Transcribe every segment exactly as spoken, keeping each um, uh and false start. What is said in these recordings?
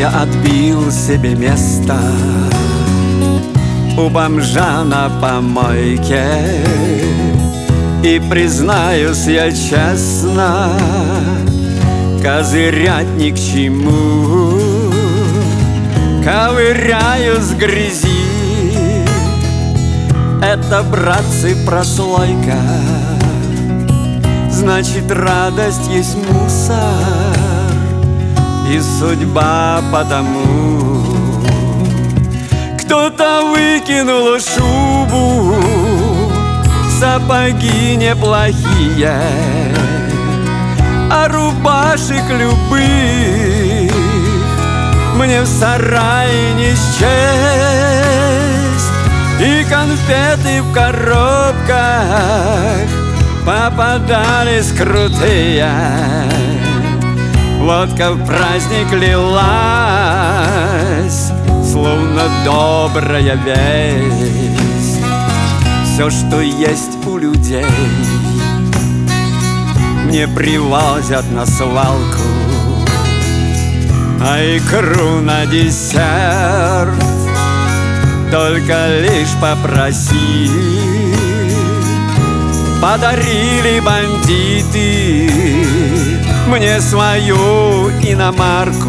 Я отбил себе место у бомжа на помойке, и признаюсь я честно, козырять ни к чему. Ковыряюсь в грязи, это, братцы, прослойка. Значит, радость есть мусор, и судьба потому. Кто-то выкинул шубу, сапоги неплохие, а рубашек любых мне в сарае не счесть. И конфеты в коробках попадались крутые, водка в праздник лилась, словно добрая весть. Все, что есть у людей, мне привозят на свалку, а икру на десерт только лишь попроси. Подарили бандиты мне свою иномарку,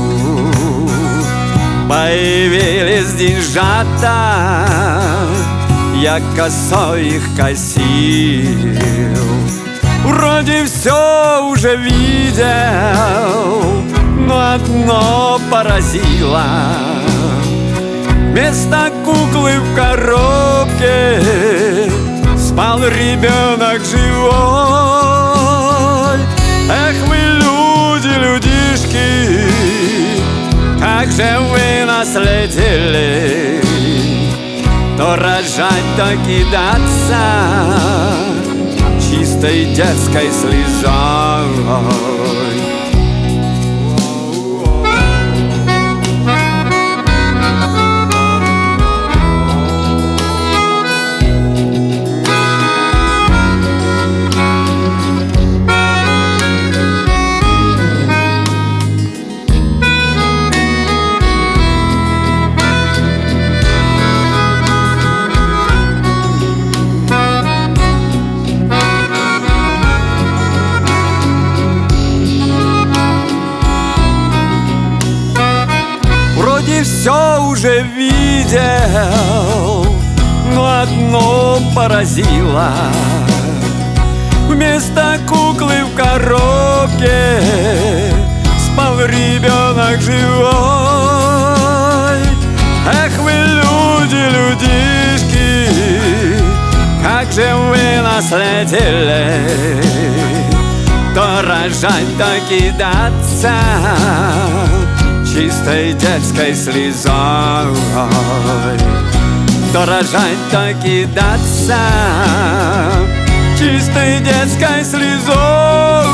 появились деньжата, я косой их косил. Вроде все уже видел, но одно поразило: вместо куклы в коробке спал ребенок живой. Эх вы, люди, людишки, как же вы наследили то рожать, то кидаться чистой детской слезой. Все уже видел, но одно поразило: вместо куклы в коробке спал ребенок живой. Эх вы, люди, людишки, как же вы наследили то рожать, то кидаться чистой детской слезой. То рожать, то кидаться чистой детской слезой.